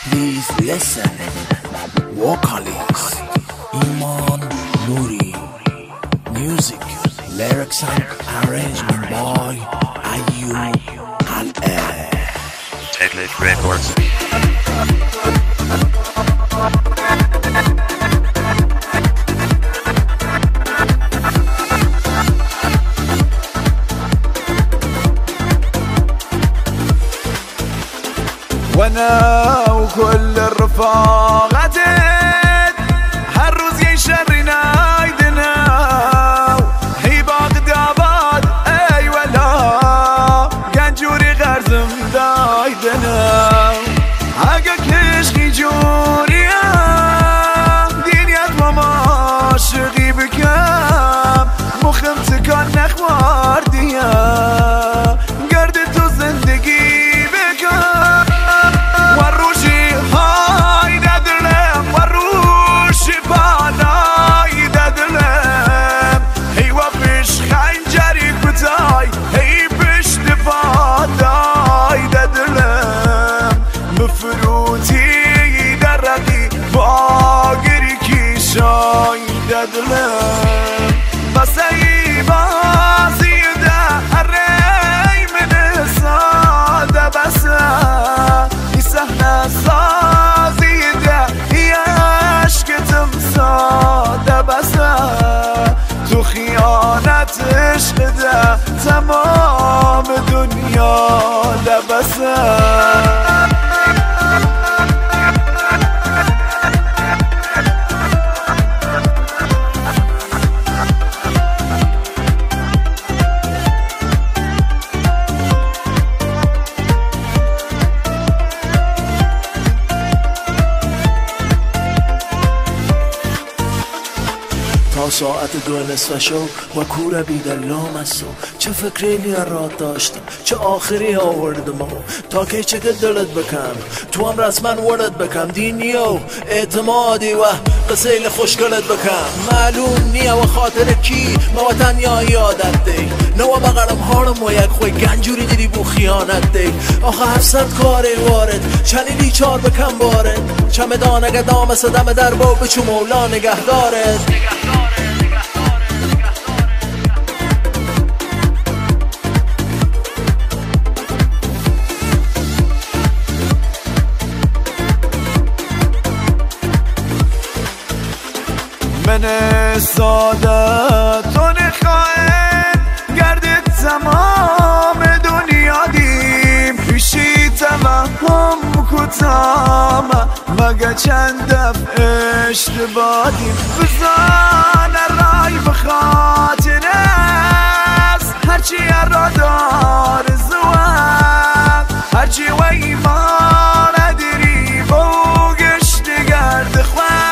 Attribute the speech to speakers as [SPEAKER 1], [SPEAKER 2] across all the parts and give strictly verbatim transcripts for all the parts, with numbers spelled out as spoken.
[SPEAKER 1] Please listen. Vocalist Iman Nuri. Music, lyrics and arrangement by Ayyub Al-Eh.
[SPEAKER 2] Tedlit Records.
[SPEAKER 3] وانا وكل الرفاقات هالروز يشرنا ايدنا هي بغداد اي ولا قنجوري غرزم دايدنا حقك نشغي جوريا دنيا وما شغي بكام مخمتك النخوار ديا قرد تو زندگی مفروتی درقی باگری کیشای ددلم بس ای بازی ده ری من ساده بس ای سحنه سازی ده ای عشقتم ساده بس تو خیانت عشق ده تمام دنیا ده بس
[SPEAKER 1] تا ساعت دو نصف شو و کوره بیدر لامستو چه فکری نیارات داشتم چه آخری آوردم تا که چه دلت بکم تو هم رسما ورد بکم دینیو اعتمادی و قصیل خوشگلت بکم معلوم نیه و خاطر کی موطن یا یادت دی نو بقرم هارم و یک خوی گنجوری دیدی بو خیانت دی آخه هفصد کاری وارد چنیدی چار بکم بارد چمدان اگه دام صدم در با بچو مولا نگه دارد
[SPEAKER 3] من ساده تو نخواهد گردید تمام دنیا دیم پیشی توهم کتام مگه چند دفع اشتبادیم بزان رای بخاطر است هرچی را دار زوام هرچی و ایمان نداری بوگشت گرد خواهد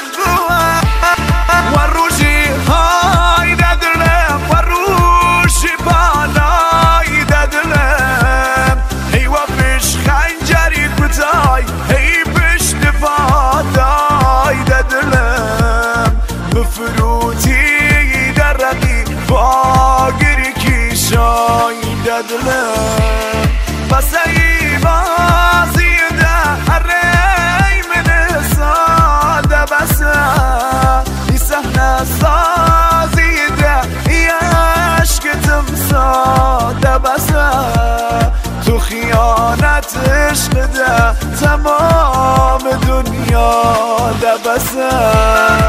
[SPEAKER 3] مفروتی درقی باگری کیشای ددلم بس ای بازی ده ری من ساده بس ای سحنه سازی ده ای عشقتم ساده بس تو خیانت عشق ده تمام دنیا ده بس